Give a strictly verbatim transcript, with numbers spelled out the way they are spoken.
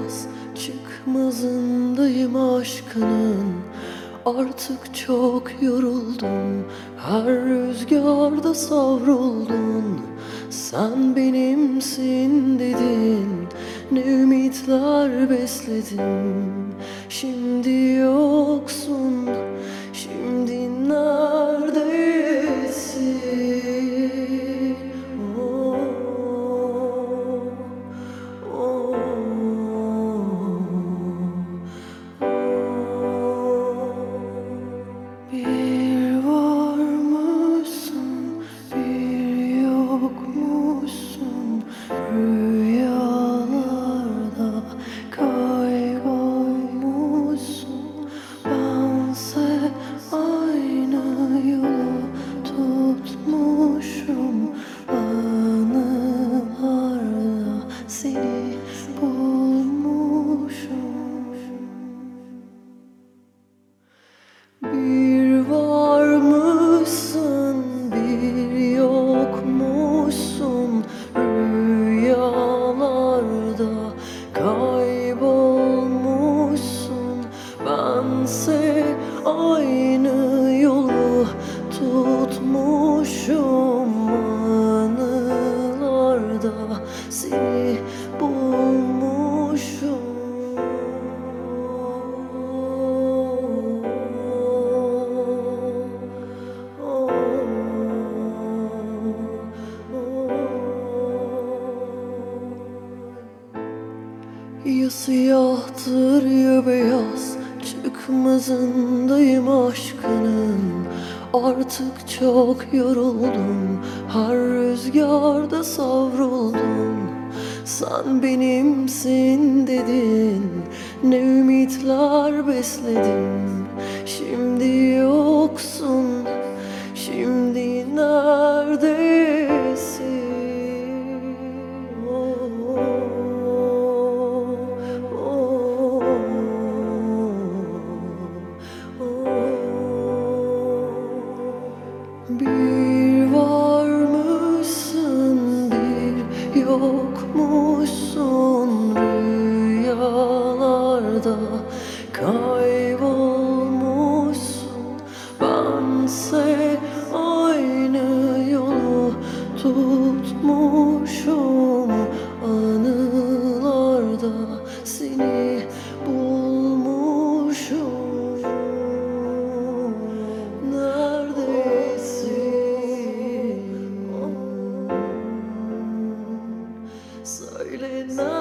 beyaz çıkmazındayım aşkının. Artık çok yoruldum, her rüzgarda savruldun. Sen benimsin dedin, ne ümitler besledim. Şimdi yoksun, şimdi neredesin? Oh, oh, Bir varmışsın, bir yokmuşsun. Rüyalarda kaybolmuşsun. Bense aynı yolu tutmuşum. Anılarda seni bulmuşum. Bir varmışsın, bir yokmuşsun. Rüyalarda kaybolmuşsun. Bense aynı yolu tutmuşum. Anılarda seni bulmuşum. Ya siyahtır ya beyaz çıkmazındayım aşkının. Artık çok yoruldum, her rüzgarda savruldum. Sen benimsin dedin, ne ümitler besledim. Şimdi yoksun, şimdi neredesin? Bir varmışsın, bir yokmuşsun. Rüyalarda kaybolmuşsun. Bense aynı yolu tutmuşum. Anılarda seni bulmuşum. Söyle